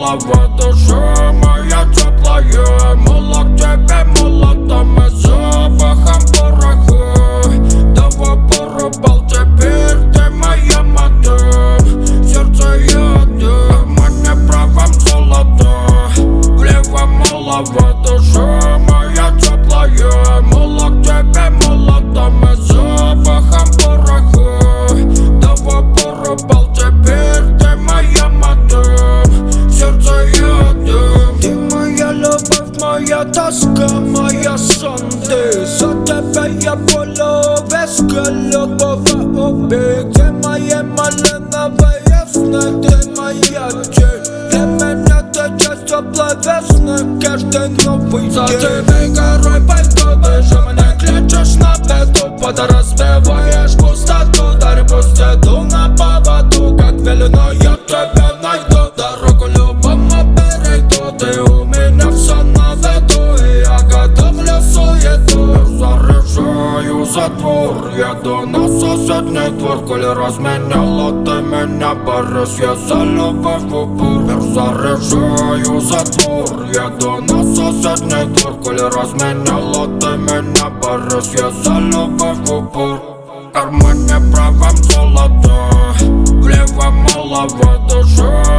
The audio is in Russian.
мало в душе моя теплая. Мало к тебе, мало там и запахом пороха. Давай порубал, теперь ты моя мадам. Сердце яда, в кармане правом золото. Влево мало в душе моя теплая. Мало к тебе, мало там и запахом пороха. Давай порубал, теперь ты моя мадам. Сердце яда. Ты моя любовь, моя тоска, моя сон. Ты за тебя я полю весь голубого убить. Ты моя малиновая сны, ты моя тень. Для меня ты часть теплой весны, каждый новый день. За тебя горой пойду, ты же меня кличешь на беду. Подраспеваешь пустоту, дарь пусть иду на поводу. Как велено я тебя найду, дорогу любому перейду. Ты у меня все на виду, и я готовлю суету. Заряжаю затвор, еду на соседний двор. Коли разменяла ты меня, борюсь я за любовь в упор. Заряжаю затвор, еду на соседний двор. Коли разменяла ты меня, борюсь я за любовь в упор. В кармане правом золото, влево мало в душе